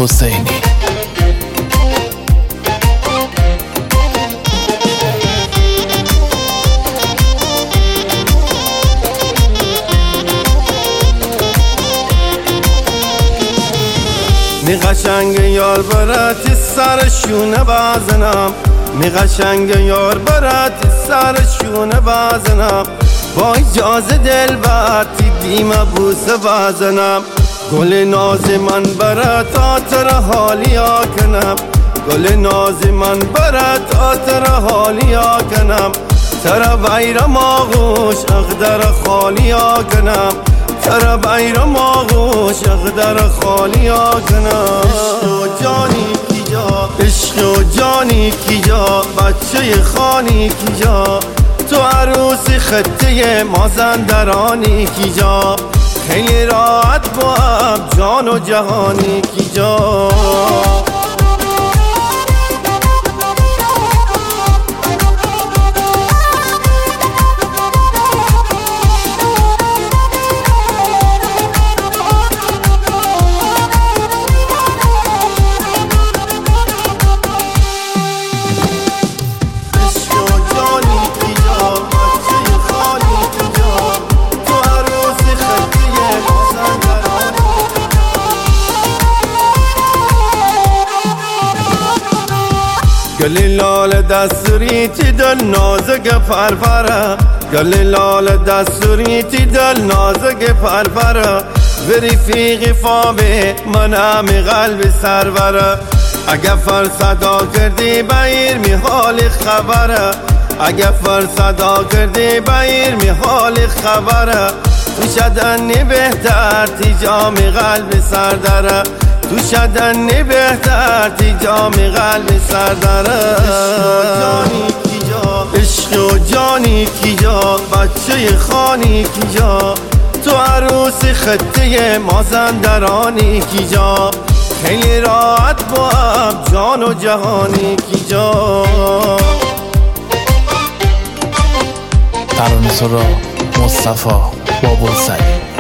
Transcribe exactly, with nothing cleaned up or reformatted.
حسینی. می قشنگ یار برات سرشونه بزنم، می قشنگ یار برات سرشونه بزنم، با اجازه دل برتی دیم بوسه بزنم. گل ناز من برات آتر حالیا کنم، گل ناز من برات آتر حالیا کنم. تر بیرم آغوش اقدر خالیا کنم، تر بیرم آغوش اقدر خالیا کنم. عشق و جانی کجا، عشق و جانی کجا، بچه خانی کجا، تو عروس خطه مازندرانی کجا، خیلی راحت با هم جان و جهانی کجا. گل لال دستوری تی دل نازک فرفره، گل لال دستوری تی دل نازک فرفره، و رفیق فابه من همی قلب سروره. اگه فر صدا کردی بیر می حال خبره، اگه فر صدا کردی بیر می حال خبره. تو شدنی بهتر تی جام قلب سردره، تو شدنی بهتر تی جام قلب سردره. عشق و جانی کجا، بچه خانی کجا، تو عروس خطه مازندرانی کجا، خیلی راحت با هم جان و جهانی کجا. ترانه سرا مصطفی بابالسری.